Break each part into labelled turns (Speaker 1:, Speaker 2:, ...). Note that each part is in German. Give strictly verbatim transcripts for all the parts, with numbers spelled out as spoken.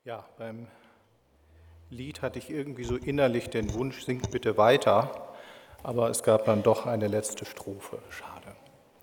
Speaker 1: Ja, beim Lied hatte ich irgendwie so innerlich den Wunsch, singt bitte weiter, aber es gab dann doch eine letzte Strophe. Schade.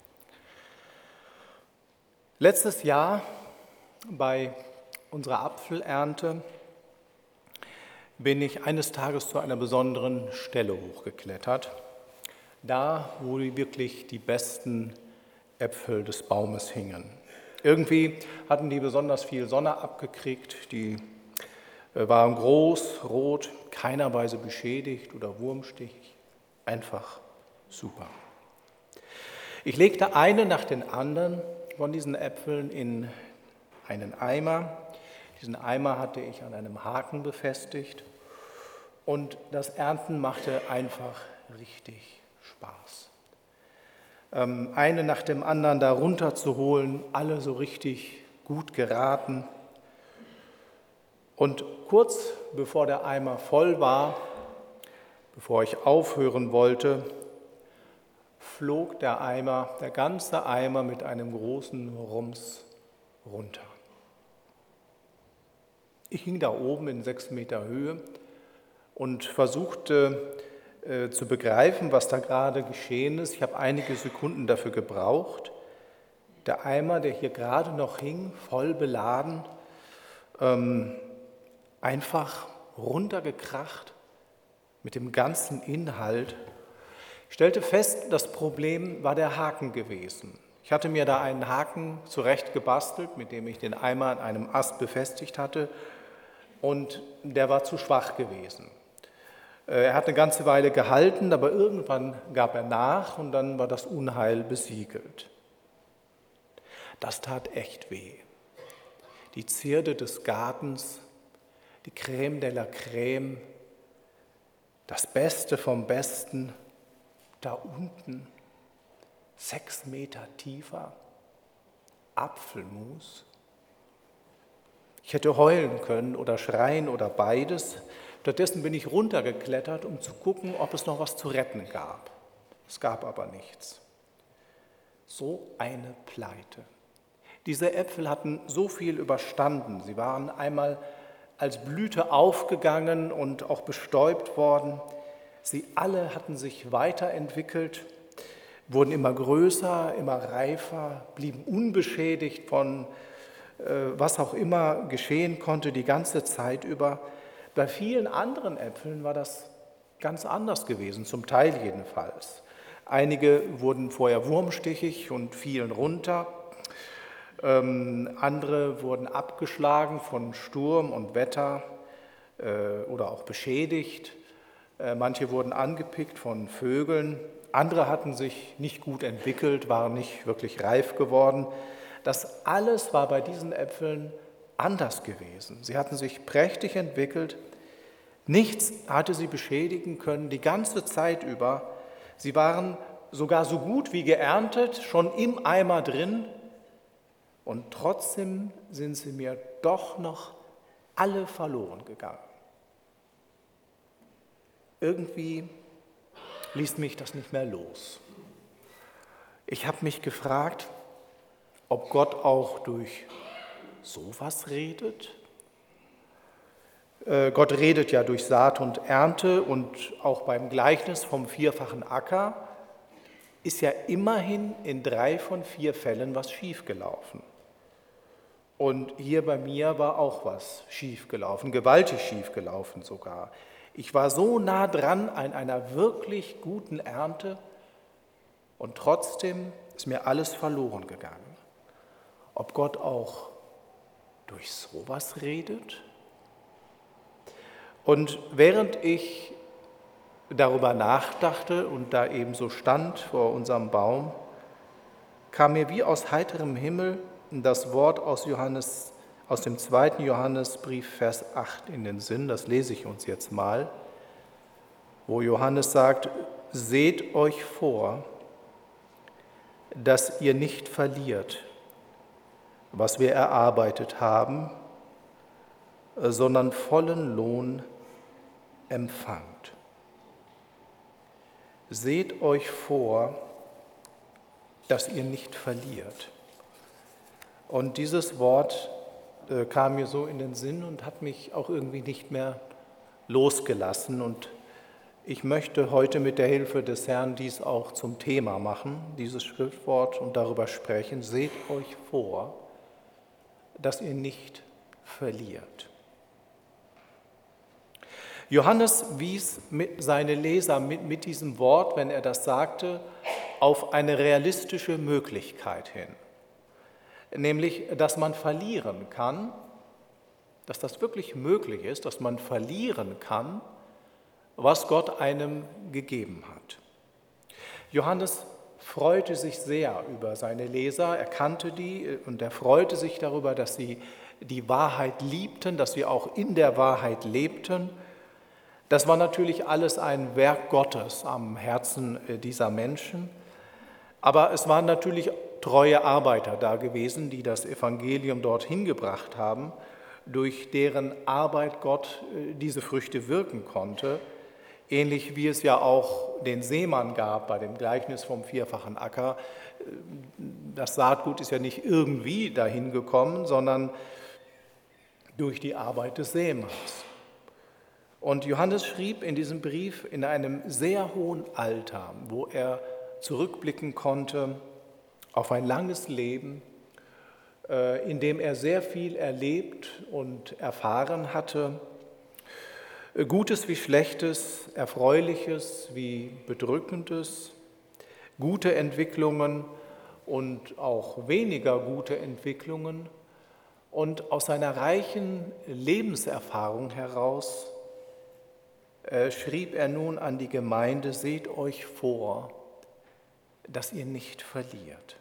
Speaker 1: Letztes Jahr bei unserer Apfelernte bin ich eines Tages zu einer besonderen Stelle hochgeklettert, da, wo wirklich die besten Äpfel des Baumes hingen. Irgendwie hatten die besonders viel Sonne abgekriegt, die waren groß, rot, keiner Weise beschädigt oder wurmstichig, einfach super. Ich legte eine nach den anderen von diesen Äpfeln in einen Eimer. Diesen Eimer hatte ich an einem Haken befestigt und das Ernten machte einfach richtig Spaß. Ähm, eine nach dem anderen da runterzuholen, alle so richtig gut geraten. Und kurz bevor der Eimer voll war, bevor ich aufhören wollte, flog der Eimer, der ganze Eimer mit einem großen Rums runter. Ich hing da oben in sechs Meter Höhe und versuchte äh, zu begreifen, was da gerade geschehen ist. Ich habe einige Sekunden dafür gebraucht. Der Eimer, der hier gerade noch hing, voll beladen, ähm, einfach runtergekracht mit dem ganzen Inhalt. Ich stellte fest, das Problem war der Haken gewesen. Ich hatte mir da einen Haken zurecht gebastelt, mit dem ich den Eimer an einem Ast befestigt hatte, und der war zu schwach gewesen. Er hat eine ganze Weile gehalten, aber irgendwann gab er nach und dann war das Unheil besiegelt. Das tat echt weh. Die Zierde des Gartens, die Crème de la Crème, das Beste vom Besten, da unten, sechs Meter tiefer, Apfelmus. Ich hätte heulen können oder schreien oder beides. Stattdessen bin ich runtergeklettert, um zu gucken, ob es noch was zu retten gab. Es gab aber nichts. So eine Pleite. Diese Äpfel hatten so viel überstanden. Sie waren einmal als Blüte aufgegangen und auch bestäubt worden. Sie alle hatten sich weiterentwickelt, wurden immer größer, immer reifer, blieben unbeschädigt von äh, was auch immer geschehen konnte die ganze Zeit über. Bei vielen anderen Äpfeln war das ganz anders gewesen, zum Teil jedenfalls. Einige wurden vorher wurmstichig und fielen runter. Ähm, andere wurden abgeschlagen von Sturm und Wetter äh, oder auch beschädigt. Äh, manche wurden angepickt von Vögeln. Andere hatten sich nicht gut entwickelt, waren nicht wirklich reif geworden. Das alles war bei diesen Äpfeln anders gewesen. Sie hatten sich prächtig entwickelt. Nichts hatte sie beschädigen können, die ganze Zeit über. Sie waren sogar so gut wie geerntet, schon im Eimer drin. Und trotzdem sind sie mir doch noch alle verloren gegangen. Irgendwie ließ mich das nicht mehr los. Ich habe mich gefragt, ob Gott auch durch sowas redet. Äh, Gott redet ja durch Saat und Ernte, und auch beim Gleichnis vom vierfachen Acker ist ja immerhin in drei von vier Fällen was schiefgelaufen. Und hier bei mir war auch was schiefgelaufen, gewaltig schiefgelaufen sogar. Ich war so nah dran an einer wirklich guten Ernte und trotzdem ist mir alles verloren gegangen. Ob Gott auch durch sowas redet? Und während ich darüber nachdachte und da eben so stand vor unserem Baum, kam mir wie aus heiterem Himmel das Wort aus Johannes, aus dem zweiten Johannesbrief, Vers acht in den Sinn. Das lese ich uns jetzt mal, wo Johannes sagt: Seht euch vor, dass ihr nicht verliert, was wir erarbeitet haben, sondern vollen Lohn empfangt. Seht euch vor, dass ihr nicht verliert. Und dieses Wort äh, kam mir so in den Sinn und hat mich auch irgendwie nicht mehr losgelassen. Und ich möchte heute mit der Hilfe des Herrn dies auch zum Thema machen, dieses Schriftwort, und darüber sprechen. Seht euch vor, dass ihr nicht verliert. Johannes wies mit seine Leser mit, mit diesem Wort, wenn er das sagte, auf eine realistische Möglichkeit hin. Nämlich, dass man verlieren kann, dass das wirklich möglich ist, dass man verlieren kann, was Gott einem gegeben hat. Johannes freute sich sehr über seine Leser, er kannte die und er freute sich darüber, dass sie die Wahrheit liebten, dass sie auch in der Wahrheit lebten. Das war natürlich alles ein Werk Gottes am Herzen dieser Menschen, aber es waren natürlich treue Arbeiter da gewesen, die das Evangelium dorthin gebracht haben, durch deren Arbeit Gott diese Früchte wirken konnte, ähnlich wie es ja auch den Seemann gab bei dem Gleichnis vom vierfachen Acker. Das Saatgut ist ja nicht irgendwie dahin gekommen, sondern durch die Arbeit des Seemanns. Und Johannes schrieb in diesem Brief in einem sehr hohen Alter, wo er zurückblicken konnte auf ein langes Leben, in dem er sehr viel erlebt und erfahren hatte, Gutes wie Schlechtes, Erfreuliches wie Bedrückendes, gute Entwicklungen und auch weniger gute Entwicklungen. Und aus seiner reichen Lebenserfahrung heraus äh, schrieb er nun an die Gemeinde: Seht euch vor, dass ihr nicht verliert.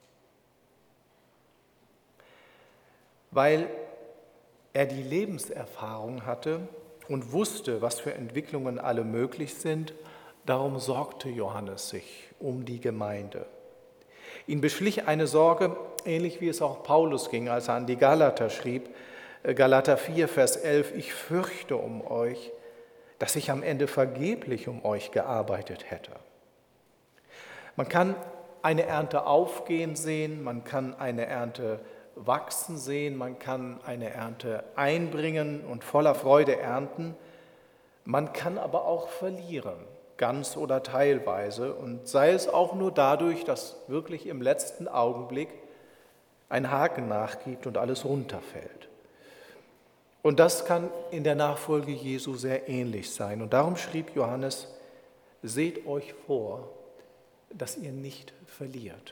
Speaker 1: Weil er die Lebenserfahrung hatte und wusste, was für Entwicklungen alle möglich sind, darum sorgte Johannes sich um die Gemeinde. Ihn beschlich eine Sorge, ähnlich wie es auch Paulus ging, als er an die Galater schrieb, Galater vier, Vers elf, ich fürchte um euch, dass ich am Ende vergeblich um euch gearbeitet hätte. Man kann eine Ernte aufgehen sehen, man kann eine Ernte wachsen sehen, man kann eine Ernte einbringen und voller Freude ernten, man kann aber auch verlieren, ganz oder teilweise, und sei es auch nur dadurch, dass wirklich im letzten Augenblick ein Haken nachgibt und alles runterfällt. Und das kann in der Nachfolge Jesu sehr ähnlich sein. Und darum schrieb Johannes: Seht euch vor, dass ihr nicht verliert.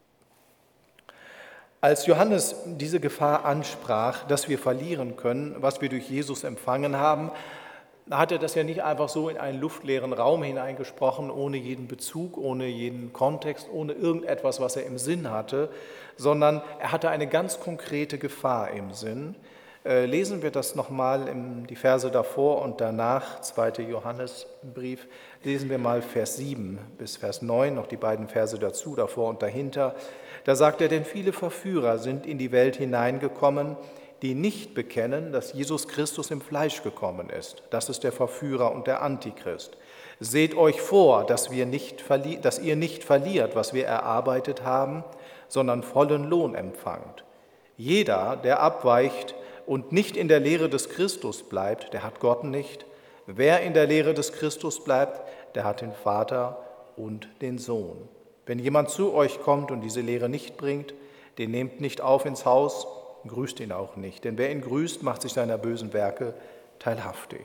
Speaker 1: Als Johannes diese Gefahr ansprach, dass wir verlieren können, was wir durch Jesus empfangen haben, hat er das ja nicht einfach so in einen luftleeren Raum hineingesprochen, ohne jeden Bezug, ohne jeden Kontext, ohne irgendetwas, was er im Sinn hatte, sondern er hatte eine ganz konkrete Gefahr im Sinn. Äh, lesen wir das nochmal, die Verse davor und danach, zweiter Johannesbrief, lesen wir mal Vers sieben bis Vers neun, noch die beiden Verse dazu, davor und dahinter. Da sagt er, denn viele Verführer sind in die Welt hineingekommen, die nicht bekennen, dass Jesus Christus im Fleisch gekommen ist. Das ist der Verführer und der Antichrist. Seht euch vor, dass, wir nicht verli- dass ihr nicht verliert, was wir erarbeitet haben, sondern vollen Lohn empfangt. Jeder, der abweicht und nicht in der Lehre des Christus bleibt, der hat Gott nicht. Wer in der Lehre des Christus bleibt, der hat den Vater und den Sohn. Wenn jemand zu euch kommt und diese Lehre nicht bringt, den nehmt nicht auf ins Haus, grüßt ihn auch nicht. Denn wer ihn grüßt, macht sich seiner bösen Werke teilhaftig.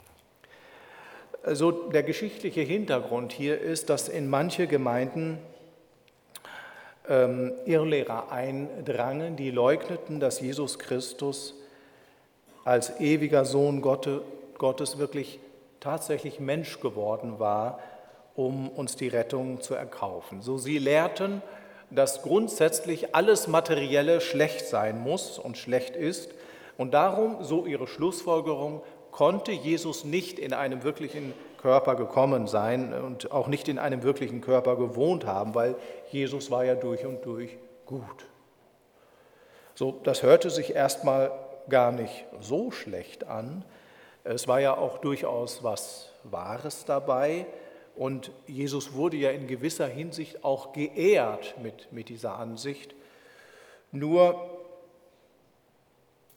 Speaker 1: Also der geschichtliche Hintergrund hier ist, dass in manche Gemeinden ähm, Irrlehrer eindrangen, die leugneten, dass Jesus Christus als ewiger Sohn Gottes wirklich tatsächlich Mensch geworden war, um uns die Rettung zu erkaufen. So sie lehrten, dass grundsätzlich alles Materielle schlecht sein muss und schlecht ist. Und darum, so ihre Schlussfolgerung, konnte Jesus nicht in einem wirklichen Körper gekommen sein und auch nicht in einem wirklichen Körper gewohnt haben, weil Jesus war ja durch und durch gut. So, das hörte sich erstmal gar nicht so schlecht an. Es war ja auch durchaus was Wahres dabei. Und Jesus wurde ja in gewisser Hinsicht auch geehrt mit, mit dieser Ansicht. Nur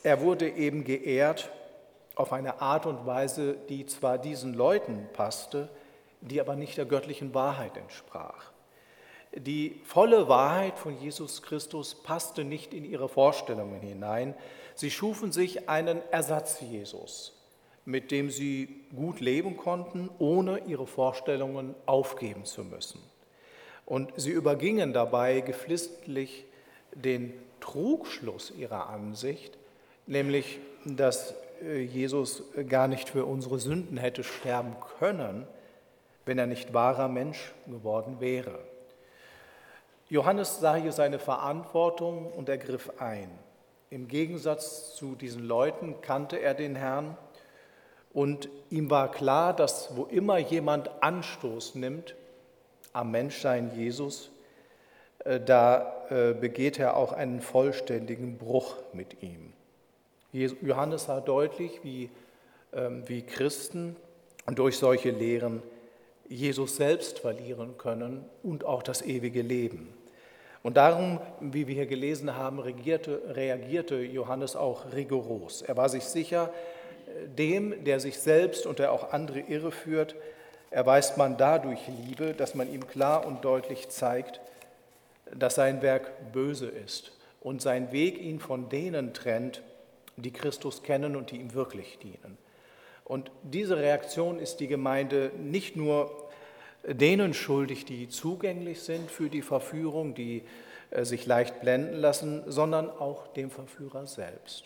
Speaker 1: er wurde eben geehrt auf eine Art und Weise, die zwar diesen Leuten passte, die aber nicht der göttlichen Wahrheit entsprach. Die volle Wahrheit von Jesus Christus passte nicht in ihre Vorstellungen hinein. Sie schufen sich einen Ersatz-Jesus, mit dem sie gut leben konnten, ohne ihre Vorstellungen aufgeben zu müssen. Und sie übergingen dabei geflissentlich den Trugschluss ihrer Ansicht, nämlich, dass Jesus gar nicht für unsere Sünden hätte sterben können, wenn er nicht wahrer Mensch geworden wäre. Johannes sah hier seine Verantwortung und er griff ein. Im Gegensatz zu diesen Leuten kannte er den Herrn und ihm war klar, dass wo immer jemand Anstoß nimmt am Menschsein Jesus, da begeht er auch einen vollständigen Bruch mit ihm. Johannes sah deutlich, wie, wie Christen durch solche Lehren Jesus selbst verlieren können und auch das ewige Leben. Und darum, wie wir hier gelesen haben, reagierte, reagierte Johannes auch rigoros. Er war sich sicher, dem, der sich selbst und der auch andere irreführt, erweist man dadurch Liebe, dass man ihm klar und deutlich zeigt, dass sein Werk böse ist und sein Weg ihn von denen trennt, die Christus kennen und die ihm wirklich dienen. Und diese Reaktion ist die Gemeinde nicht nur denen schuldig, die zugänglich sind für die Verführung, die äh, sich leicht blenden lassen, sondern auch dem Verführer selbst.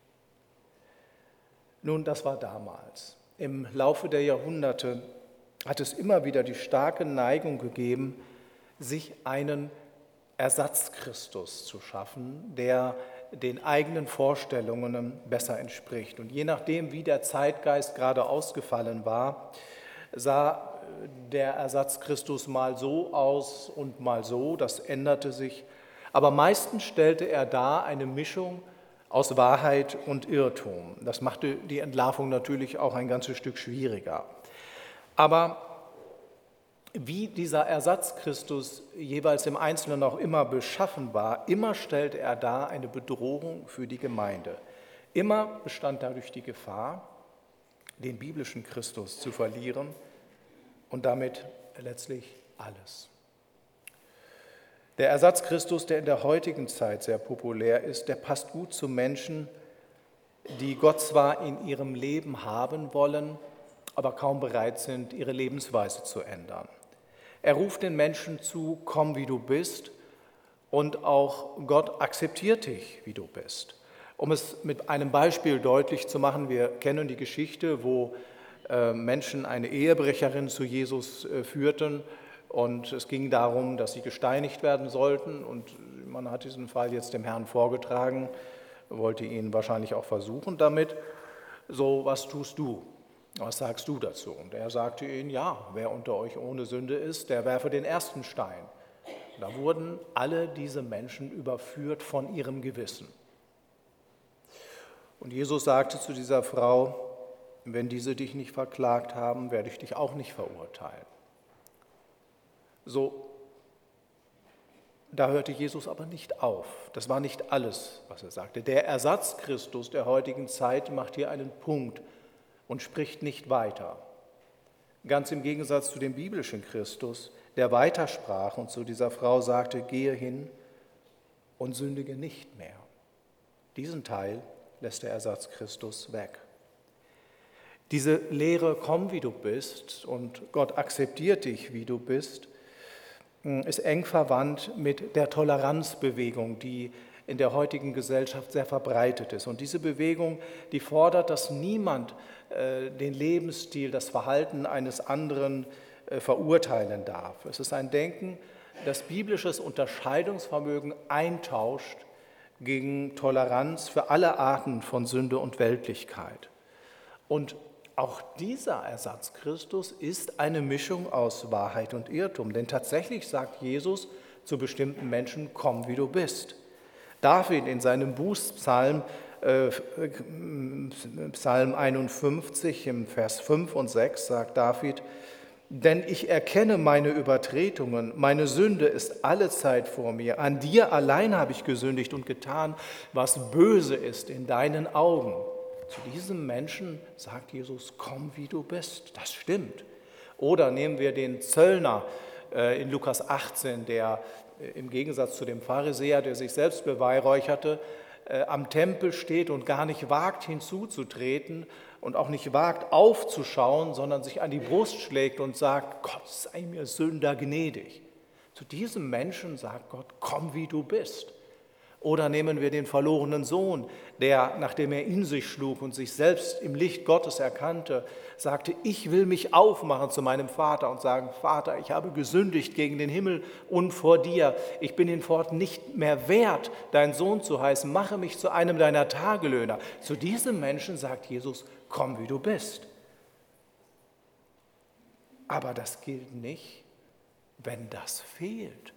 Speaker 1: Nun, das war damals. Im Laufe der Jahrhunderte hat es immer wieder die starke Neigung gegeben, sich einen Ersatzchristus zu schaffen, der den eigenen Vorstellungen besser entspricht. Und je nachdem, wie der Zeitgeist gerade ausgefallen war, sah der Ersatzchristus mal so aus und mal so, das änderte sich. Aber meistens stellte er dar eine Mischung aus Wahrheit und Irrtum. Das machte die Entlarvung natürlich auch ein ganzes Stück schwieriger. Aber wie dieser Ersatzchristus jeweils im Einzelnen auch immer beschaffen war, immer stellte er dar eine Bedrohung für die Gemeinde. Immer bestand dadurch die Gefahr, den biblischen Christus zu verlieren und damit letztlich alles. Der Ersatzchristus, der in der heutigen Zeit sehr populär ist, der passt gut zu Menschen, die Gott zwar in ihrem Leben haben wollen, aber kaum bereit sind, ihre Lebensweise zu ändern. Er ruft den Menschen zu, komm wie du bist, und auch Gott akzeptiert dich, wie du bist. Um es mit einem Beispiel deutlich zu machen, wir kennen die Geschichte, wo äh, Menschen eine Ehebrecherin zu Jesus äh, führten und es ging darum, dass sie gesteinigt werden sollten und man hat diesen Fall jetzt dem Herrn vorgetragen, wollte ihn wahrscheinlich auch versuchen damit. So, was tust du? Was sagst du dazu? Und er sagte ihnen, ja, wer unter euch ohne Sünde ist, der werfe den ersten Stein. Da wurden alle diese Menschen überführt von ihrem Gewissen. Und Jesus sagte zu dieser Frau, wenn diese dich nicht verklagt haben, werde ich dich auch nicht verurteilen. So, da hörte Jesus aber nicht auf. Das war nicht alles, was er sagte. Der Ersatzchristus der heutigen Zeit macht hier einen Punkt und spricht nicht weiter. Ganz im Gegensatz zu dem biblischen Christus, der weitersprach und zu dieser Frau sagte, gehe hin und sündige nicht mehr. Diesen Teil lässt der Ersatzchristus weg. Diese Lehre, komm wie du bist und Gott akzeptiert dich, wie du bist, ist eng verwandt mit der Toleranzbewegung, die in der heutigen Gesellschaft sehr verbreitet ist. Und diese Bewegung, die fordert, dass niemand äh, den Lebensstil, das Verhalten eines anderen äh, verurteilen darf. Es ist ein Denken, das biblisches Unterscheidungsvermögen eintauscht gegen Toleranz für alle Arten von Sünde und Weltlichkeit. Und auch dieser Ersatz Christus ist eine Mischung aus Wahrheit und Irrtum, denn tatsächlich sagt Jesus zu bestimmten Menschen, komm wie du bist. David in seinem Bußpsalm, äh, Psalm einundfünfzig, im Vers fünf und sechs sagt David, Denn ich erkenne meine Übertretungen, meine Sünde ist allezeit vor mir. An dir allein habe ich gesündigt und getan, was böse ist in deinen Augen. Zu diesem Menschen sagt Jesus, komm wie du bist. Das stimmt. Oder nehmen wir den Zöllner äh, in Lukas achtzehn, der äh, im Gegensatz zu dem Pharisäer, der sich selbst beweihräucherte, äh, am Tempel steht und gar nicht wagt hinzuzutreten und auch nicht wagt aufzuschauen, sondern sich an die Brust schlägt und sagt, Gott sei mir Sünder gnädig. Zu diesem Menschen sagt Gott, komm wie du bist. Oder nehmen wir den verlorenen Sohn, der, nachdem er in sich schlug und sich selbst im Licht Gottes erkannte, sagte, ich will mich aufmachen zu meinem Vater und sagen, Vater, ich habe gesündigt gegen den Himmel und vor dir. Ich bin hinfort nicht mehr wert, dein Sohn zu heißen. Mache mich zu einem deiner Tagelöhner. Zu diesem Menschen sagt Jesus, komm wie du bist. Aber das gilt nicht, wenn das fehlt.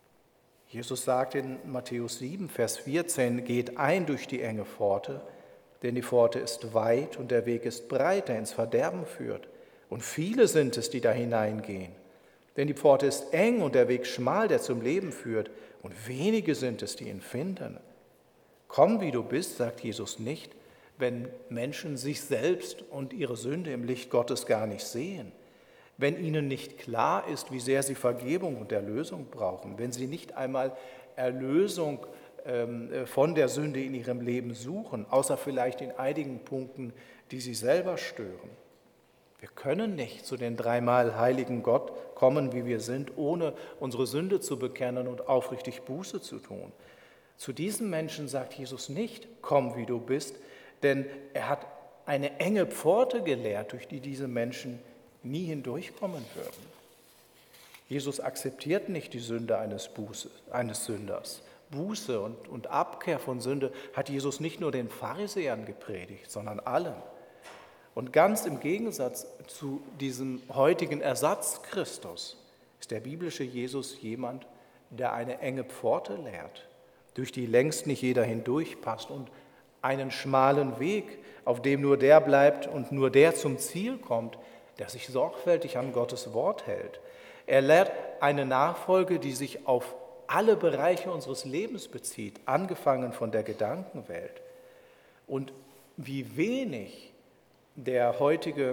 Speaker 1: Jesus sagt in Matthäus sieben, Vers vierzehn, geht ein durch die enge Pforte, denn die Pforte ist weit und der Weg ist breit, der ins Verderben führt. Und viele sind es, die da hineingehen. Denn die Pforte ist eng und der Weg schmal, der zum Leben führt. Und wenige sind es, die ihn finden. Komm, wie du bist, sagt Jesus nicht, wenn Menschen sich selbst und ihre Sünde im Licht Gottes gar nicht sehen. Wenn ihnen nicht klar ist, wie sehr sie Vergebung und Erlösung brauchen, wenn sie nicht einmal Erlösung ähm, von der Sünde in ihrem Leben suchen, außer vielleicht in einigen Punkten, die sie selber stören. Wir können nicht zu den dreimal heiligen Gott kommen, wie wir sind, ohne unsere Sünde zu bekennen und aufrichtig Buße zu tun. Zu diesen Menschen sagt Jesus nicht, komm, wie du bist, denn er hat eine enge Pforte gelehrt, durch die diese Menschen nie hindurchkommen würden. Jesus akzeptiert nicht die Sünde eines, Buße, eines Sünders. Buße und, und Abkehr von Sünde hat Jesus nicht nur den Pharisäern gepredigt, sondern allen. Und ganz im Gegensatz zu diesem heutigen Ersatz Christus ist der biblische Jesus jemand, der eine enge Pforte lehrt, durch die längst nicht jeder hindurchpasst und einen schmalen Weg, auf dem nur der bleibt und nur der zum Ziel kommt, der sich sorgfältig an Gottes Wort hält. Er lehrt eine Nachfolge, die sich auf alle Bereiche unseres Lebens bezieht, angefangen von der Gedankenwelt. Und wie wenig der heutige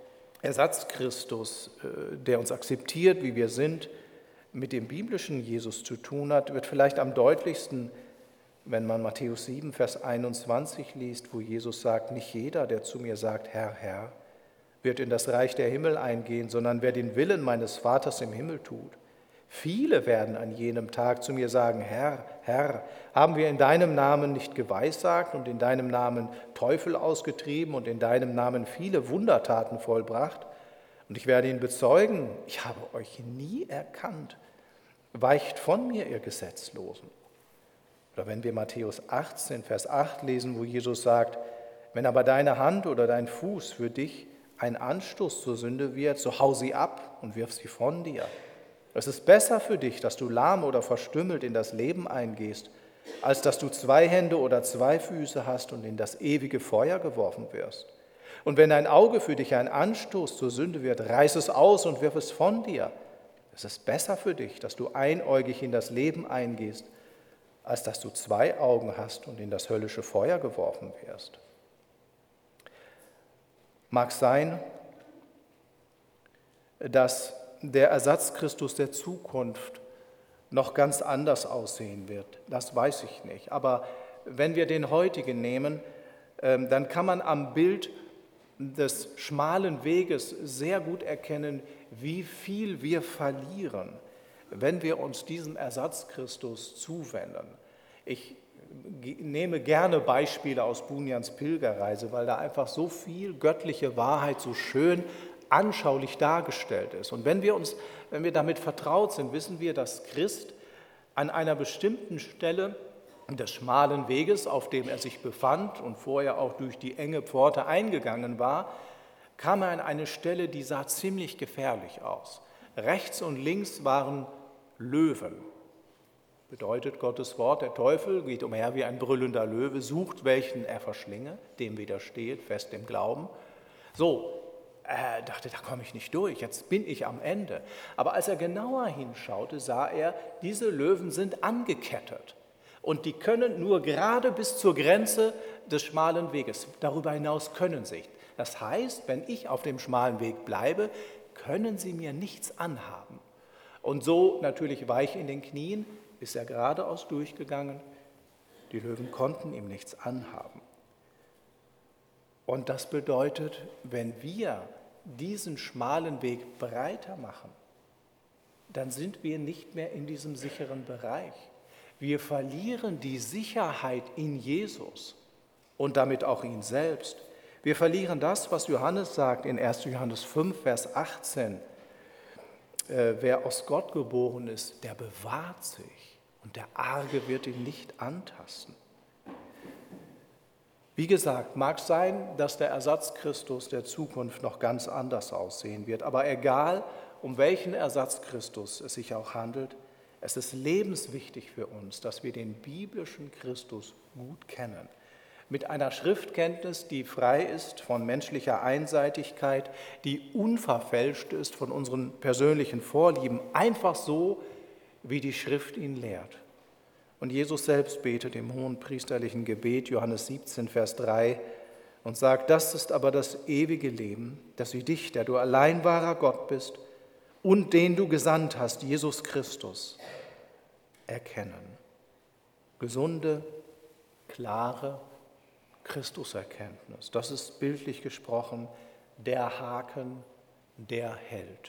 Speaker 1: Ersatzchristus, der uns akzeptiert, wie wir sind, mit dem biblischen Jesus zu tun hat, wird vielleicht am deutlichsten, wenn man Matthäus sieben, Vers einundzwanzig liest, wo Jesus sagt, nicht jeder, der zu mir sagt, Herr, Herr, wird in das Reich der Himmel eingehen, sondern wer den Willen meines Vaters im Himmel tut. Viele werden an jenem Tag zu mir sagen, Herr, Herr, haben wir in deinem Namen nicht geweissagt und in deinem Namen Teufel ausgetrieben und in deinem Namen viele Wundertaten vollbracht? Und ich werde ihnen bezeugen, ich habe euch nie erkannt. Weicht von mir, ihr Gesetzlosen. Oder wenn wir Matthäus achtzehn, Vers acht lesen, wo Jesus sagt, wenn aber deine Hand oder dein Fuß für dich ein Anstoß zur Sünde wird, so hau sie ab und wirf sie von dir. Es ist besser für dich, dass du lahm oder verstümmelt in das Leben eingehst, als dass du zwei Hände oder zwei Füße hast und in das ewige Feuer geworfen wirst. Und wenn dein Auge für dich ein Anstoß zur Sünde wird, reiß es aus und wirf es von dir. Es ist besser für dich, dass du einäugig in das Leben eingehst, als dass du zwei Augen hast und in das höllische Feuer geworfen wirst. Mag sein, dass der Ersatzchristus der Zukunft noch ganz anders aussehen wird. Das weiß ich nicht. Aber wenn wir den heutigen nehmen, dann kann man am Bild des schmalen Weges sehr gut erkennen, wie viel wir verlieren, wenn wir uns diesem Ersatzchristus zuwenden. Ich nehme gerne Beispiele aus Bunjans Pilgerreise, weil da einfach so viel göttliche Wahrheit so schön anschaulich dargestellt ist. Und wenn wir uns, wenn wir damit vertraut sind, wissen wir, dass Christ an einer bestimmten Stelle des schmalen Weges, auf dem er sich befand und vorher auch durch die enge Pforte eingegangen war, kam er an eine Stelle, die sah ziemlich gefährlich aus. Rechts und links waren Löwen. Bedeutet Gottes Wort, der Teufel geht umher wie ein brüllender Löwe, sucht, welchen er verschlinge, dem widersteht, fest im Glauben. So, er dachte, da komme ich nicht durch, jetzt bin ich am Ende. Aber als er genauer hinschaute, sah er, diese Löwen sind angekettet. Und die können nur gerade bis zur Grenze des schmalen Weges. Darüber hinaus können sie nicht. Das heißt, wenn ich auf dem schmalen Weg bleibe, können sie mir nichts anhaben. Und so natürlich weich in den Knien ist er geradeaus durchgegangen. Die Löwen konnten ihm nichts anhaben. Und das bedeutet, wenn wir diesen schmalen Weg breiter machen, dann sind wir nicht mehr in diesem sicheren Bereich. Wir verlieren die Sicherheit in Jesus und damit auch ihn selbst. Wir verlieren das, was Johannes sagt in erster Johannes fünf, Vers achtzehn. Äh, wer aus Gott geboren ist, der bewahrt sich und der Arge wird ihn nicht antasten. Wie gesagt, mag sein, dass der Ersatz Christus der Zukunft noch ganz anders aussehen wird, aber egal, um welchen Ersatz Christus es sich auch handelt, es ist lebenswichtig für uns, dass wir den biblischen Christus gut kennen. Mit einer Schriftkenntnis, die frei ist von menschlicher Einseitigkeit, die unverfälscht ist von unseren persönlichen Vorlieben, einfach so, wie die Schrift ihn lehrt. Und Jesus selbst betet im hohenpriesterlichen Gebet, Johannes siebzehn, Vers drei, und sagt, das ist aber das ewige Leben, dass wir dich, der du allein wahrer Gott bist und den du gesandt hast, Jesus Christus, erkennen. Gesunde, klare Christuserkenntnis. Das ist bildlich gesprochen der Haken, der hält,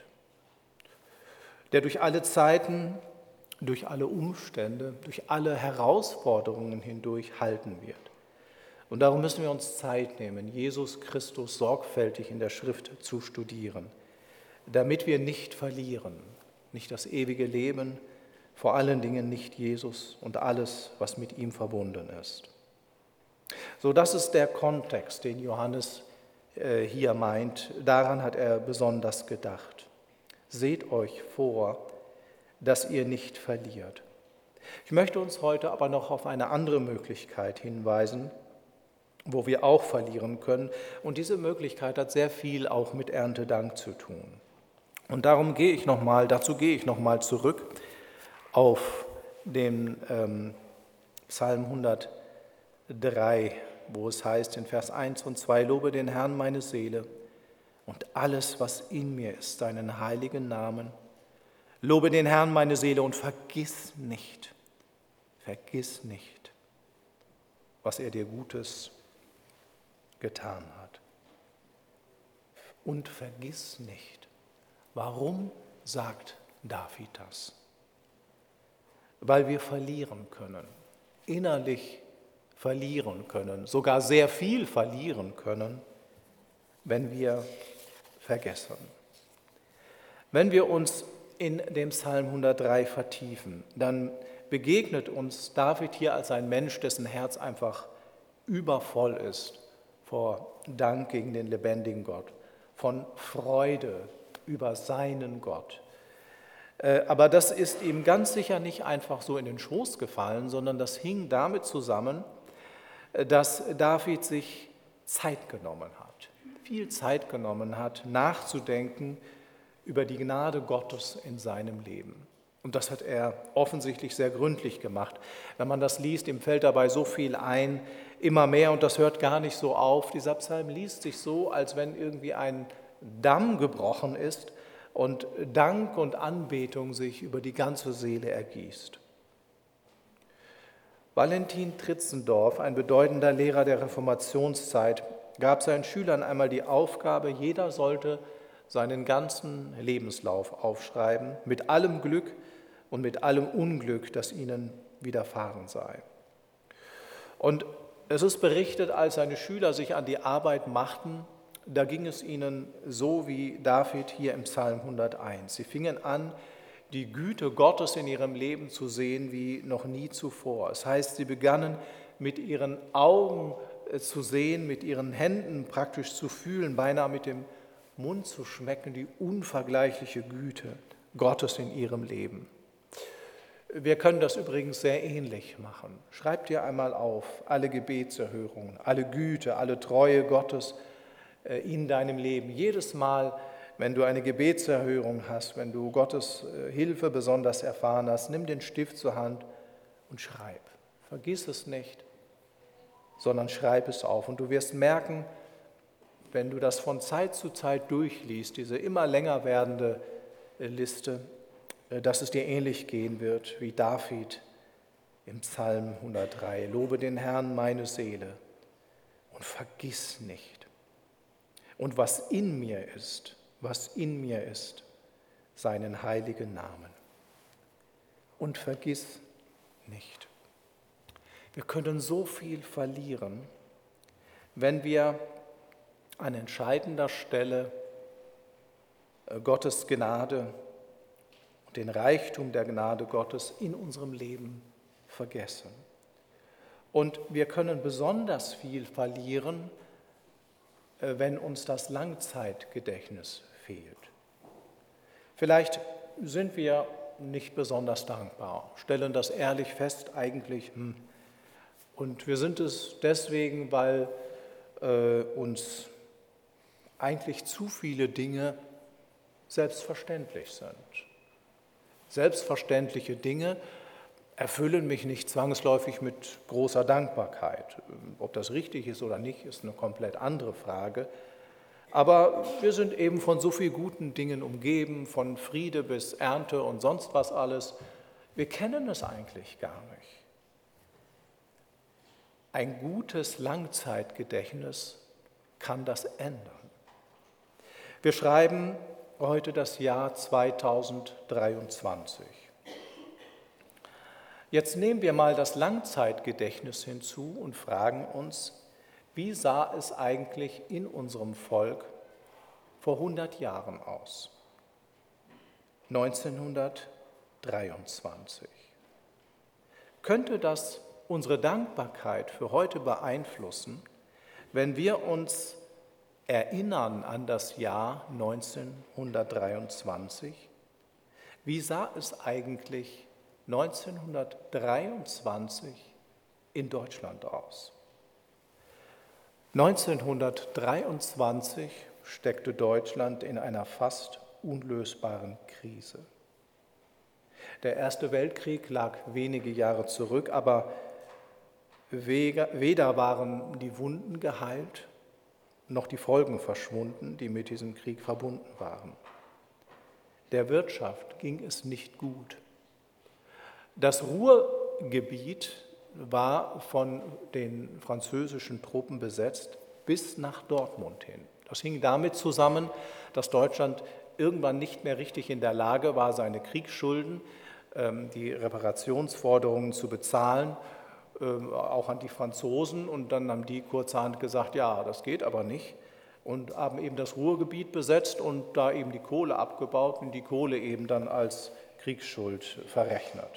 Speaker 1: der durch alle Zeiten, durch alle Umstände, durch alle Herausforderungen hindurch halten wird. Und darum müssen wir uns Zeit nehmen, Jesus Christus sorgfältig in der Schrift zu studieren, damit wir nicht verlieren, nicht das ewige Leben, vor allen Dingen nicht Jesus und alles, was mit ihm verbunden ist. So, das ist der Kontext, den Johannes äh, hier meint. Daran hat er besonders gedacht. Seht euch vor, dass ihr nicht verliert. Ich möchte uns heute aber noch auf eine andere Möglichkeit hinweisen, wo wir auch verlieren können. Und diese Möglichkeit hat sehr viel auch mit Erntedank zu tun. Und darum gehe ich noch mal, dazu gehe ich nochmal zurück auf den ähm, Psalm hundertdrei, wo es heißt in Vers eins und zwei, lobe den Herrn meine Seele und alles, was in mir ist, seinen heiligen Namen. Lobe den Herrn meine Seele und vergiss nicht, vergiss nicht, was er dir Gutes getan hat. Und vergiss nicht. Warum sagt David das? Weil wir verlieren können, innerlich verlieren können, sogar sehr viel verlieren können, wenn wir vergessen. Wenn wir uns in dem Psalm hundertdrei vertiefen, dann begegnet uns David hier als ein Mensch, dessen Herz einfach übervoll ist vor Dank gegen den lebendigen Gott, von Freude über seinen Gott. Aber das ist ihm ganz sicher nicht einfach so in den Schoß gefallen, sondern das hing damit zusammen, dass David sich Zeit genommen hat, viel Zeit genommen hat, nachzudenken über die Gnade Gottes in seinem Leben. Und das hat er offensichtlich sehr gründlich gemacht. Wenn man das liest, ihm fällt dabei so viel ein, immer mehr, und das hört gar nicht so auf. Dieser Psalm liest sich so, als wenn irgendwie ein Damm gebrochen ist und Dank und Anbetung sich über die ganze Seele ergießt. Valentin Tritzendorf, ein bedeutender Lehrer der Reformationszeit, gab seinen Schülern einmal die Aufgabe, jeder sollte seinen ganzen Lebenslauf aufschreiben, mit allem Glück und mit allem Unglück, das ihnen widerfahren sei. Und es ist berichtet, als seine Schüler sich an die Arbeit machten, da ging es ihnen so wie David hier im Psalm hunderteins. Sie fingen an, die Güte Gottes in ihrem Leben zu sehen wie noch nie zuvor. Es heißt, sie begannen mit ihren Augen zu sehen, mit ihren Händen praktisch zu fühlen, beinahe mit dem Mund zu schmecken, die unvergleichliche Güte Gottes in ihrem Leben. Wir können das übrigens sehr ähnlich machen. Schreibt dir einmal auf, alle Gebetserhörungen, alle Güte, alle Treue Gottes, in deinem Leben. Jedes Mal, wenn du eine Gebetserhörung hast, wenn du Gottes Hilfe besonders erfahren hast, nimm den Stift zur Hand und schreib. Vergiss es nicht, sondern schreib es auf. Und du wirst merken, wenn du das von Zeit zu Zeit durchliest, diese immer länger werdende Liste, dass es dir ähnlich gehen wird wie David im Psalm hundertdrei. Lobe den Herrn, meine Seele, und vergiss nicht. Und was in mir ist, was in mir ist, seinen heiligen Namen. Und vergiss nicht. Wir können so viel verlieren, wenn wir an entscheidender Stelle Gottes Gnade und den Reichtum der Gnade Gottes in unserem Leben vergessen. Und wir können besonders viel verlieren, wenn uns das Langzeitgedächtnis fehlt. Vielleicht sind wir nicht besonders dankbar, stellen das ehrlich fest, eigentlich, hm. Und wir sind es deswegen, weil äh, uns eigentlich zu viele Dinge selbstverständlich sind. Selbstverständliche Dinge erfüllen mich nicht zwangsläufig mit großer Dankbarkeit. Ob das richtig ist oder nicht, ist eine komplett andere Frage. Aber wir sind eben von so vielen guten Dingen umgeben, von Friede bis Ernte und sonst was alles. Wir kennen es eigentlich gar nicht. Ein gutes Langzeitgedächtnis kann das ändern. Wir schreiben heute das Jahr zweitausenddreiundzwanzig. Jetzt nehmen wir mal das Langzeitgedächtnis hinzu und fragen uns, wie sah es eigentlich in unserem Volk vor hundert Jahren aus? neunzehnhundertdreiundzwanzig. Könnte das unsere Dankbarkeit für heute beeinflussen, wenn wir uns erinnern an das Jahr neunzehnhundertdreiundzwanzig? Wie sah es eigentlich neunzehnhundertdreiundzwanzig in Deutschland aus? neunzehnhundertdreiundzwanzig steckte Deutschland in einer fast unlösbaren Krise. Der Erste Weltkrieg lag wenige Jahre zurück, aber weder waren die Wunden geheilt, noch die Folgen verschwunden, die mit diesem Krieg verbunden waren. Der Wirtschaft ging es nicht gut. Das Ruhrgebiet war von den französischen Truppen besetzt bis nach Dortmund hin. Das hing damit zusammen, dass Deutschland irgendwann nicht mehr richtig in der Lage war, seine Kriegsschulden, die Reparationsforderungen zu bezahlen, auch an die Franzosen. Und dann haben die kurzerhand gesagt, ja, das geht aber nicht. Und haben eben das Ruhrgebiet besetzt und da eben die Kohle abgebaut und die Kohle eben dann als Kriegsschuld verrechnet.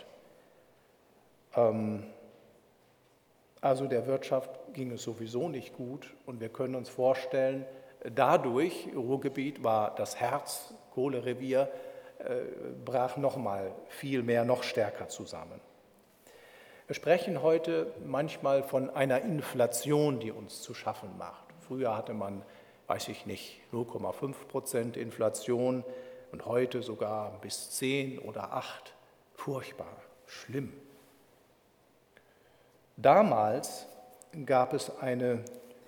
Speaker 1: Also der Wirtschaft ging es sowieso nicht gut und wir können uns vorstellen, dadurch, Ruhrgebiet war das Herz, Kohlerevier, brach noch mal viel mehr, noch stärker zusammen. Wir sprechen heute manchmal von einer Inflation, die uns zu schaffen macht. Früher hatte man, weiß ich nicht, null Komma fünf Prozent Inflation und heute sogar bis zehn oder acht. Furchtbar, schlimm. Damals gab es eine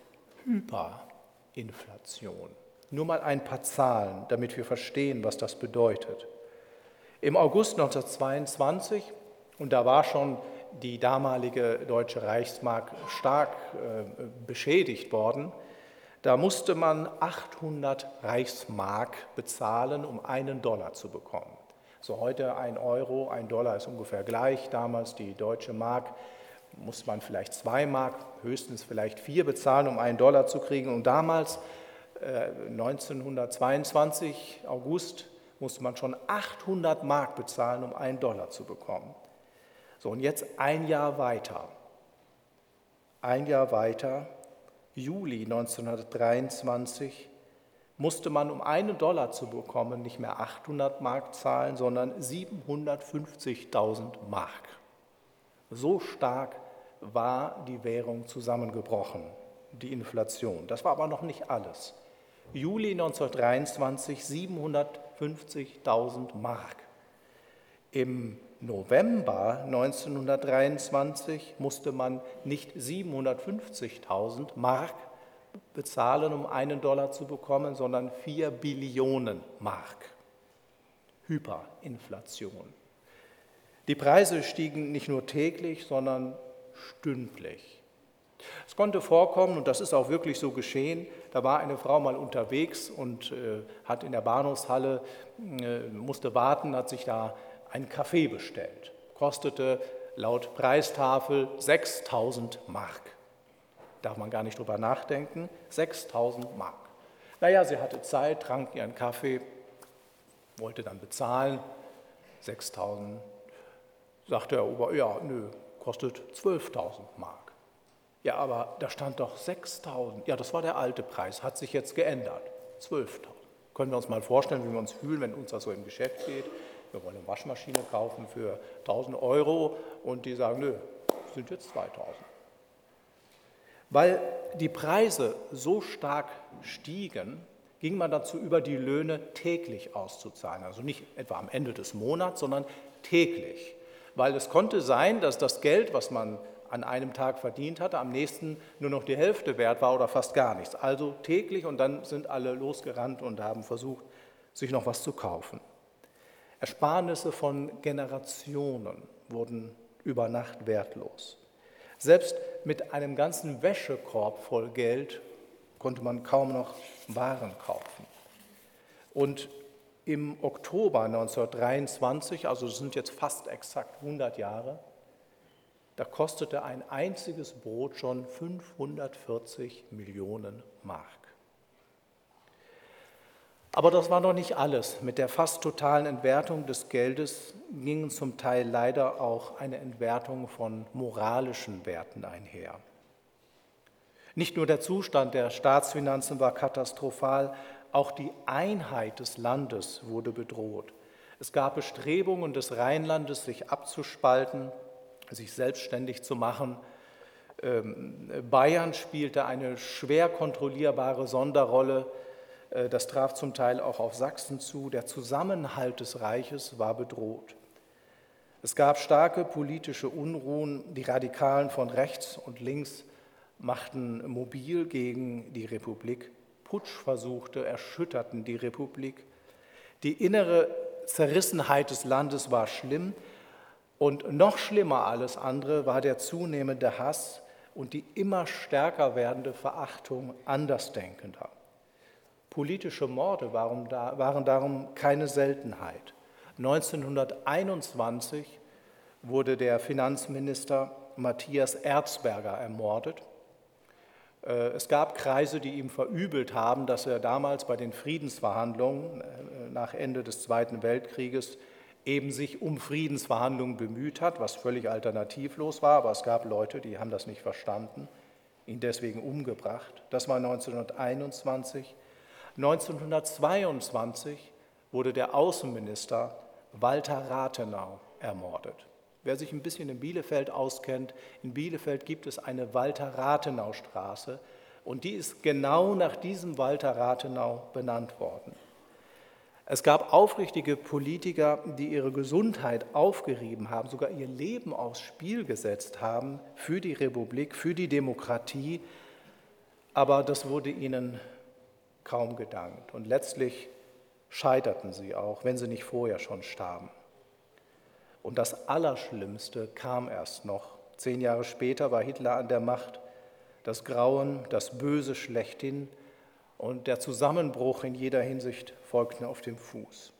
Speaker 1: Hyperinflation. Nur mal ein paar Zahlen, damit wir verstehen, was das bedeutet. Im August neunzehnhundertzweiundzwanzig, und da war schon die damalige deutsche Reichsmark stark äh, beschädigt worden, da musste man achthundert Reichsmark bezahlen, um einen Dollar zu bekommen. So heute ein Euro, ein Dollar ist ungefähr gleich. Damals die deutsche Mark musste man vielleicht zwei Mark, höchstens vielleicht vier bezahlen, um einen Dollar zu kriegen. Und damals, äh, neunzehnhundertzweiundzwanzig, August, musste man schon achthundert Mark bezahlen, um einen Dollar zu bekommen. So, und jetzt ein Jahr weiter. Ein Jahr weiter, Juli neunzehnhundertdreiundzwanzig, musste man, um einen Dollar zu bekommen, nicht mehr achthundert Mark zahlen, sondern siebenhundertfünfzigtausend Mark. So stark war die Währung zusammengebrochen, die Inflation. Das war aber noch nicht alles. Juli neunzehnhundertdreiundzwanzig siebenhundertfünfzigtausend Mark. Im November neunzehnhundertdreiundzwanzig musste man nicht siebenhundertfünfzigtausend Mark bezahlen, um einen Dollar zu bekommen, sondern vier Billionen Mark. Hyperinflation. Die Preise stiegen nicht nur täglich, sondern stündlich. Es konnte vorkommen, und das ist auch wirklich so geschehen, da war eine Frau mal unterwegs und äh, hat in der Bahnhofshalle, äh, musste warten, hat sich da einen Kaffee bestellt. Kostete laut Preistafel sechstausend Mark. Darf man gar nicht drüber nachdenken, sechstausend Mark. Naja, sie hatte Zeit, trank ihren Kaffee, wollte dann bezahlen, sechstausend. Sagte der Ober, ja, nö, kostet zwölftausend Mark. Ja, aber da stand doch sechstausend. Ja, das war der alte Preis, hat sich jetzt geändert, zwölftausend. Können wir uns mal vorstellen, wie wir uns fühlen, wenn uns das so im Geschäft geht. Wir wollen eine Waschmaschine kaufen für tausend Euro und die sagen, nö, sind jetzt zweitausend. Weil die Preise so stark stiegen, ging man dazu über, die Löhne täglich auszuzahlen. Also nicht etwa am Ende des Monats, sondern täglich. Weil es konnte sein, dass das Geld, was man an einem Tag verdient hatte, am nächsten nur noch die Hälfte wert war oder fast gar nichts. Also täglich, und dann sind alle losgerannt und haben versucht, sich noch was zu kaufen. Ersparnisse von Generationen wurden über Nacht wertlos. Selbst mit einem ganzen Wäschekorb voll Geld konnte man kaum noch Waren kaufen. Und im Oktober neunzehnhundertdreiundzwanzig, also das sind jetzt fast exakt hundert Jahre, da kostete ein einziges Brot schon fünfhundertvierzig Millionen Mark. Aber das war noch nicht alles. Mit der fast totalen Entwertung des Geldes gingen zum Teil leider auch eine Entwertung von moralischen Werten einher. Nicht nur der Zustand der Staatsfinanzen war katastrophal, auch die Einheit des Landes wurde bedroht. Es gab Bestrebungen des Rheinlandes, sich abzuspalten, sich selbstständig zu machen. Bayern spielte eine schwer kontrollierbare Sonderrolle. Das traf zum Teil auch auf Sachsen zu. Der Zusammenhalt des Reiches war bedroht. Es gab starke politische Unruhen. Die Radikalen von rechts und links machten mobil gegen die Republik. Putschversuche erschütterten die Republik. Die innere Zerrissenheit des Landes war schlimm. Und noch schlimmer alles andere war der zunehmende Hass und die immer stärker werdende Verachtung Andersdenkender. Politische Morde waren, da, waren darum keine Seltenheit. neunzehnhunderteinundzwanzig wurde der Finanzminister Matthias Erzberger ermordet. Es gab Kreise, die ihm verübelt haben, dass er damals bei den Friedensverhandlungen nach Ende des Zweiten Weltkrieges eben sich um Friedensverhandlungen bemüht hat, was völlig alternativlos war, aber es gab Leute, die haben das nicht verstanden, ihn deswegen umgebracht. Das war neunzehnhunderteinundzwanzig. neunzehnhundertzweiundzwanzig wurde der Außenminister Walter Rathenau ermordet. Wer sich ein bisschen in Bielefeld auskennt, in Bielefeld gibt es eine Walter-Rathenau-Straße und die ist genau nach diesem Walter Rathenau benannt worden. Es gab aufrichtige Politiker, die ihre Gesundheit aufgerieben haben, sogar ihr Leben aufs Spiel gesetzt haben für die Republik, für die Demokratie, aber das wurde ihnen kaum gedankt. Und letztlich scheiterten sie auch, wenn sie nicht vorher schon starben. Und das Allerschlimmste kam erst noch. Zehn Jahre später war Hitler an der Macht, das Grauen, das Böse schlechthin, und der Zusammenbruch in jeder Hinsicht folgten auf dem Fuß.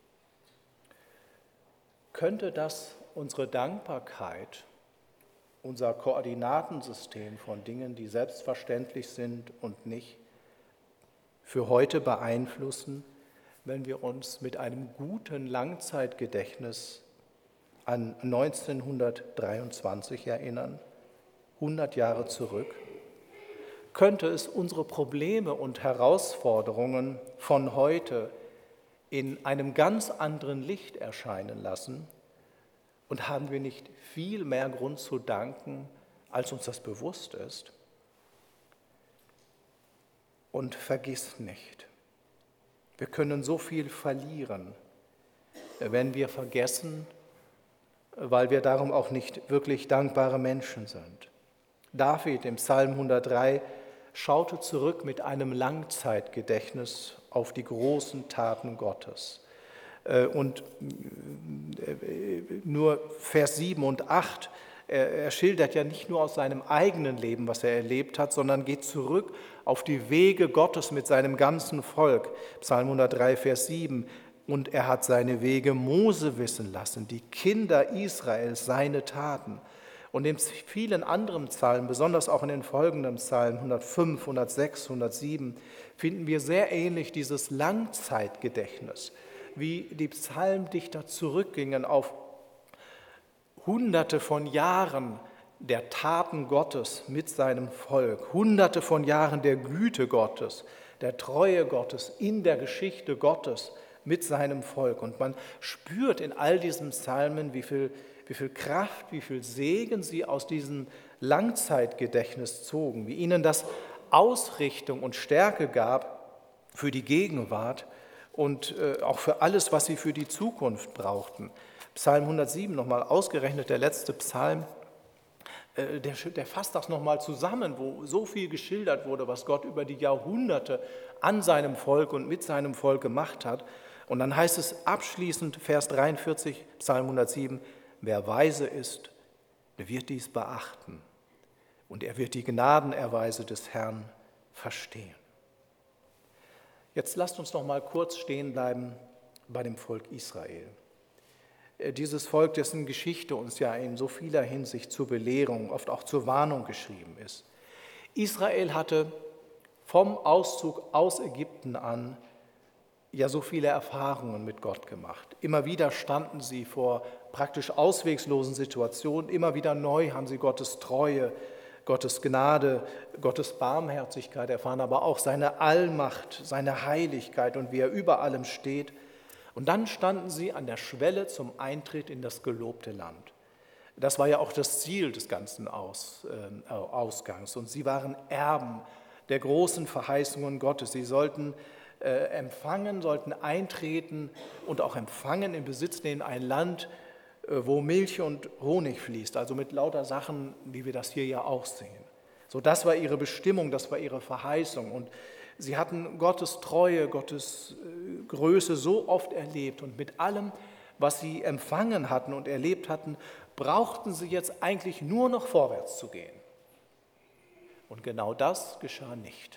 Speaker 1: Könnte das unsere Dankbarkeit, unser Koordinatensystem von Dingen, die selbstverständlich sind und nicht, für heute beeinflussen, wenn wir uns mit einem guten Langzeitgedächtnis an neunzehnhundertdreiundzwanzig erinnern, hundert Jahre zurück? Könnte es unsere Probleme und Herausforderungen von heute in einem ganz anderen Licht erscheinen lassen? Und haben wir nicht viel mehr Grund zu danken, als uns das bewusst ist? und vergiss nicht. Wir können so viel verlieren, wenn wir vergessen, weil wir darum auch nicht wirklich dankbare Menschen sind. David im Psalm hundertdrei schaute zurück mit einem Langzeitgedächtnis auf die großen Taten Gottes. Und nur Vers sieben und acht, er schildert ja nicht nur aus seinem eigenen Leben, was er erlebt hat, sondern geht zurück auf die Wege Gottes mit seinem ganzen Volk. Psalm hundertdrei, Vers sieben, und er hat seine Wege Mose wissen lassen, die Kinder Israels seine Taten. Und in vielen anderen Psalmen, besonders auch in den folgenden Psalmen hundertfünf, hundertsechs, hundertsieben, finden wir sehr ähnlich dieses Langzeitgedächtnis, wie die Psalmdichter zurückgingen auf Hunderte von Jahren der Taten Gottes mit seinem Volk, Hunderte von Jahren der Güte Gottes, der Treue Gottes in der Geschichte Gottes mit seinem Volk. Und man spürt in all diesen Psalmen, wie viel, wie viel Kraft, wie viel Segen sie aus diesem Langzeitgedächtnis zogen, wie ihnen das Ausrichtung und Stärke gab für die Gegenwart und äh, auch für alles, was sie für die Zukunft brauchten. Psalm hundertsieben, nochmal ausgerechnet der letzte Psalm, äh, der, der fasst das nochmal zusammen, wo so viel geschildert wurde, was Gott über die Jahrhunderte an seinem Volk und mit seinem Volk gemacht hat. Und dann heißt es abschließend, Vers dreiundvierzig, Psalm hundertsieben, wer weise ist, der wird dies beachten und er wird die Gnadenerweise des Herrn verstehen. Jetzt lasst uns noch mal kurz stehen bleiben bei dem Volk Israel. Dieses Volk, dessen Geschichte uns ja in so vieler Hinsicht zur Belehrung, oft auch zur Warnung geschrieben ist. Israel hatte vom Auszug aus Ägypten an ja so viele Erfahrungen mit Gott gemacht. Immer wieder standen sie vor praktisch ausweglosen Situationen, immer wieder neu haben sie Gottes Treue, Gottes Gnade, Gottes Barmherzigkeit erfahren, aber auch seine Allmacht, seine Heiligkeit und wie er über allem steht. Und dann standen sie an der Schwelle zum Eintritt in das gelobte Land. Das war ja auch das Ziel des ganzen Aus, äh, Ausgangs. Und sie waren Erben der großen Verheißungen Gottes. Sie sollten äh, empfangen, sollten eintreten und auch empfangen, in Besitz nehmen, ein Land, äh, wo Milch und Honig fließt, also mit lauter Sachen, wie wir das hier ja auch sehen. So, das war ihre Bestimmung, das war ihre Verheißung. Und sie hatten Gottes Treue, Gottes Größe so oft erlebt. Und mit allem, was sie empfangen hatten und erlebt hatten, brauchten sie jetzt eigentlich nur noch vorwärts zu gehen. Und genau das geschah nicht.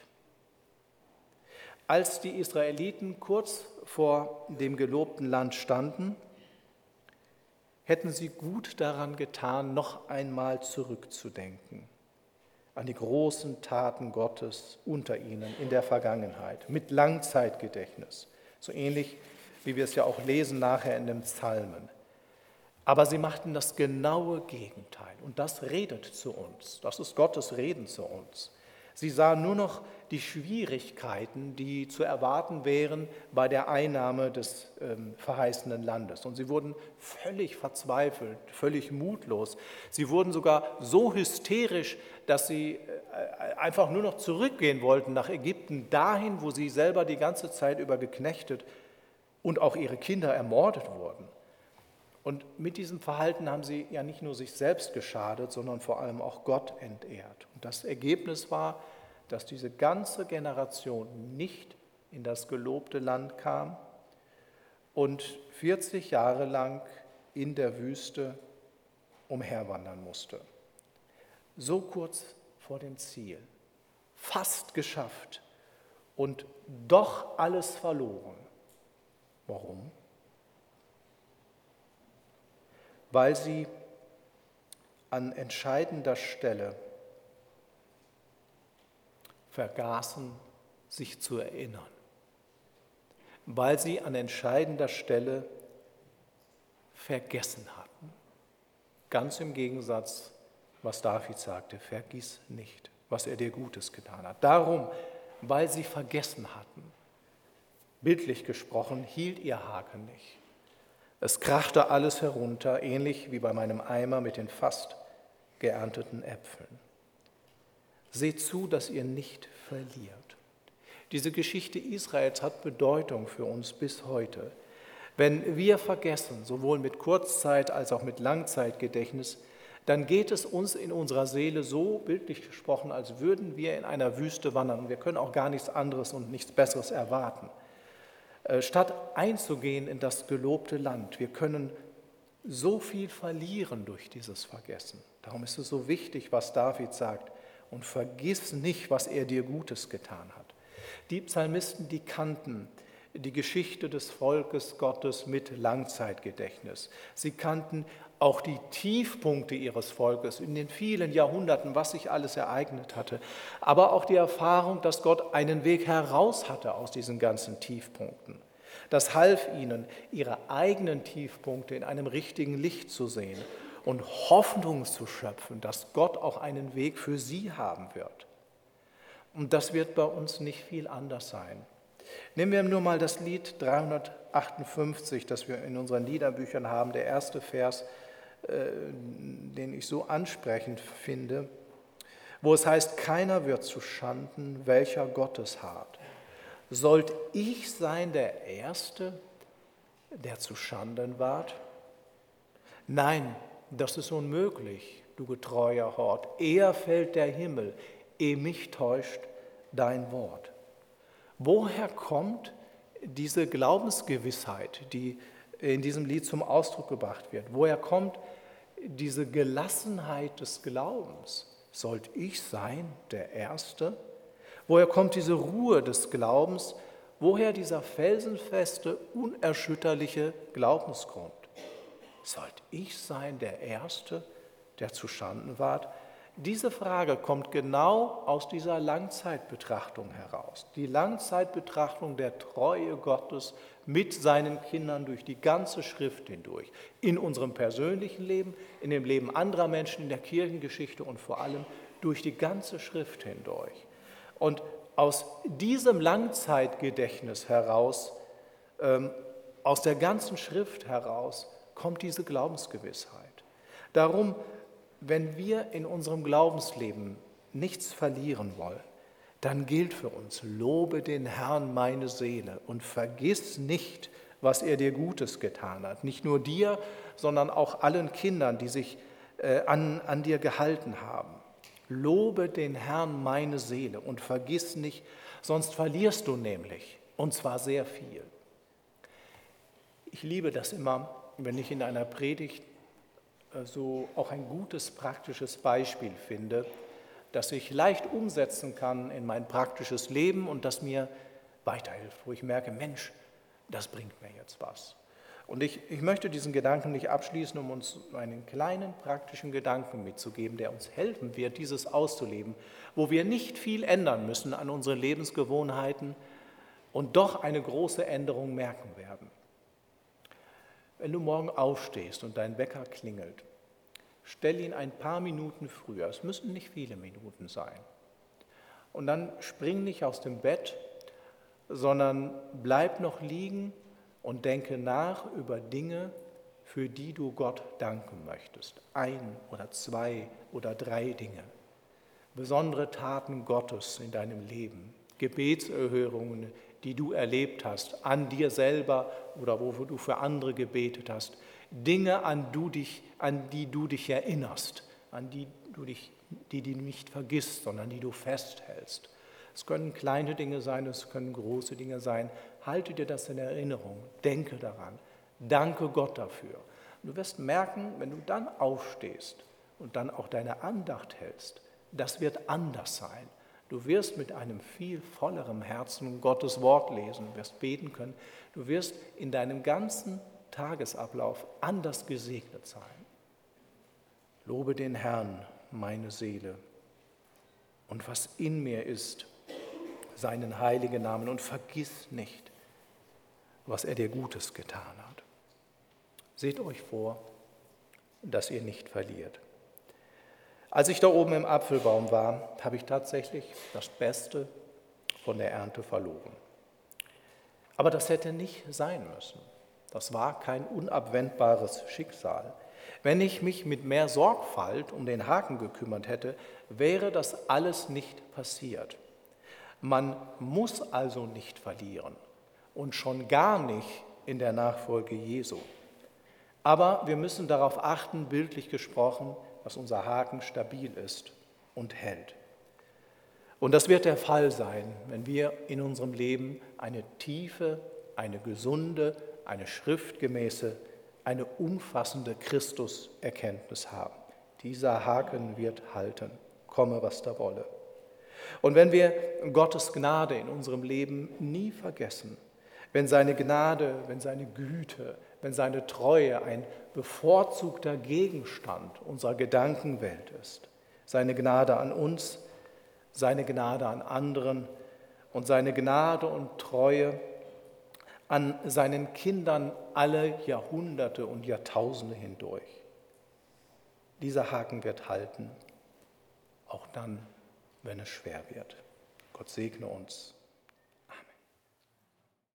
Speaker 1: Als die Israeliten kurz vor dem gelobten Land standen, hätten sie gut daran getan, noch einmal zurückzudenken an die großen Taten Gottes unter ihnen in der Vergangenheit, mit Langzeitgedächtnis, so ähnlich wie wir es ja auch lesen nachher in den Psalmen. Aber sie machten das genaue Gegenteil und das redet zu uns, das ist Gottes Reden zu uns. Sie sahen nur noch die Schwierigkeiten, die zu erwarten wären bei der Einnahme des ähm, verheißenen Landes. Und sie wurden völlig verzweifelt, völlig mutlos. Sie wurden sogar so hysterisch, dass sie äh, einfach nur noch zurückgehen wollten nach Ägypten, dahin, wo sie selber die ganze Zeit über geknechtet und auch ihre Kinder ermordet wurden. Und mit diesem Verhalten haben sie ja nicht nur sich selbst geschadet, sondern vor allem auch Gott entehrt. Und das Ergebnis war, dass diese ganze Generation nicht in das gelobte Land kam und vierzig Jahre lang in der Wüste umherwandern musste. So kurz vor dem Ziel, fast geschafft und doch alles verloren. Warum? Weil sie an entscheidender Stelle vergaßen, sich zu erinnern. Weil sie an entscheidender Stelle vergessen hatten. Ganz im Gegensatz, was David sagte, vergiss nicht, was er dir Gutes getan hat. Darum, weil sie vergessen hatten, bildlich gesprochen, hielt ihr Haken nicht. Es krachte alles herunter, ähnlich wie bei meinem Eimer mit den fast geernteten Äpfeln. Seht zu, dass ihr nicht verliert. Diese Geschichte Israels hat Bedeutung für uns bis heute. Wenn wir vergessen, sowohl mit Kurzzeit- als auch mit Langzeitgedächtnis, dann geht es uns in unserer Seele so, bildlich gesprochen, als würden wir in einer Wüste wandern. Wir können auch gar nichts anderes und nichts Besseres erwarten. Statt einzugehen in das gelobte Land, wir können so viel verlieren durch dieses Vergessen. Darum ist es so wichtig, was David sagt. Und vergiss nicht, was er dir Gutes getan hat. Die Psalmisten, die kannten die Geschichte des Volkes Gottes mit Langzeitgedächtnis. Sie kannten auch die Tiefpunkte ihres Volkes in den vielen Jahrhunderten, was sich alles ereignet hatte, aber auch die Erfahrung, dass Gott einen Weg heraus hatte aus diesen ganzen Tiefpunkten. Das half ihnen, ihre eigenen Tiefpunkte in einem richtigen Licht zu sehen und Hoffnung zu schöpfen, dass Gott auch einen Weg für sie haben wird. Und das wird bei uns nicht viel anders sein. Nehmen wir nur mal das Lied dreihundertachtundfünfzig, das wir in unseren Liederbüchern haben, der erste Vers, äh, den ich so ansprechend finde, wo es heißt, keiner wird zu Schanden, welcher Gottes hart. Sollt ich sein der Erste, der zu Schanden ward? Nein, das ist unmöglich, du getreuer Hort. Eher fällt der Himmel, ehe mich täuscht dein Wort. Woher kommt diese Glaubensgewissheit, die in diesem Lied zum Ausdruck gebracht wird? Woher kommt diese Gelassenheit des Glaubens? Sollt ich sein der Erste? Woher kommt diese Ruhe des Glaubens? Woher dieser felsenfeste, unerschütterliche Glaubensgrund? Sollt ich sein der Erste, der zu Schanden ward? Diese Frage kommt genau aus dieser Langzeitbetrachtung heraus. Die Langzeitbetrachtung der Treue Gottes mit seinen Kindern durch die ganze Schrift hindurch. In unserem persönlichen Leben, in dem Leben anderer Menschen, in der Kirchengeschichte und vor allem durch die ganze Schrift hindurch. Und aus diesem Langzeitgedächtnis heraus, ähm, aus der ganzen Schrift heraus, kommt diese Glaubensgewissheit. Darum, wenn wir in unserem Glaubensleben nichts verlieren wollen, dann gilt für uns, lobe den Herrn meine Seele und vergiss nicht, was er dir Gutes getan hat. Nicht nur dir, sondern auch allen Kindern, die sich äh, an, an dir gehalten haben. Lobe den Herrn meine Seele und vergiss nicht, sonst verlierst du nämlich, und zwar sehr viel. Ich liebe das immer, wenn ich in einer Predigt so auch ein gutes praktisches Beispiel finde, das ich leicht umsetzen kann in mein praktisches Leben und das mir weiterhilft, wo ich merke, Mensch, das bringt mir jetzt was. Und ich, ich möchte diesen Gedanken nicht abschließen, um uns einen kleinen praktischen Gedanken mitzugeben, der uns helfen wird, dieses auszuleben, wo wir nicht viel ändern müssen an unseren Lebensgewohnheiten und doch eine große Änderung merken werden. Wenn du morgen aufstehst und dein Wecker klingelt, stell ihn ein paar Minuten früher, es müssen nicht viele Minuten sein. Und dann spring nicht aus dem Bett, sondern bleib noch liegen und denke nach über Dinge, für die du Gott danken möchtest. Ein oder zwei oder drei Dinge. Besondere Taten Gottes in deinem Leben, Gebetserhörungen, die du erlebt hast, an dir selber oder wo du für andere gebetet hast, Dinge, an, du dich, an die du dich erinnerst, an die du dich, die du nicht vergisst, sondern die du festhältst. Es können kleine Dinge sein, es können große Dinge sein. Halte dir das in Erinnerung, denke daran, danke Gott dafür. Und du wirst merken, wenn du dann aufstehst und dann auch deine Andacht hältst, das wird anders sein. Du wirst mit einem viel volleren Herzen Gottes Wort lesen, wirst beten können. Du wirst in deinem ganzen Tagesablauf anders gesegnet sein. Lobe den Herrn, meine Seele, und was in mir ist, seinen heiligen Namen, und vergiss nicht, was er dir Gutes getan hat. Seht euch vor, dass ihr nicht verliert. Als ich da oben im Apfelbaum war, habe ich tatsächlich das Beste von der Ernte verloren. Aber das hätte nicht sein müssen. Das war kein unabwendbares Schicksal. Wenn ich mich mit mehr Sorgfalt um den Haken gekümmert hätte, wäre das alles nicht passiert. Man muss also nicht verlieren und schon gar nicht in der Nachfolge Jesu. Aber wir müssen darauf achten, bildlich gesprochen, dass unser Haken stabil ist und hält. Und das wird der Fall sein, wenn wir in unserem Leben eine tiefe, eine gesunde, eine schriftgemäße, eine umfassende Christuserkenntnis haben. Dieser Haken wird halten, komme was da wolle. Und wenn wir Gottes Gnade in unserem Leben nie vergessen, wenn seine Gnade, wenn seine Güte, wenn seine Treue ein bevorzugter Gegenstand unserer Gedankenwelt ist, seine Gnade an uns, seine Gnade an anderen und seine Gnade und Treue an seinen Kindern alle Jahrhunderte und Jahrtausende hindurch. Dieser Haken wird halten, auch dann, wenn es schwer wird. Gott segne uns.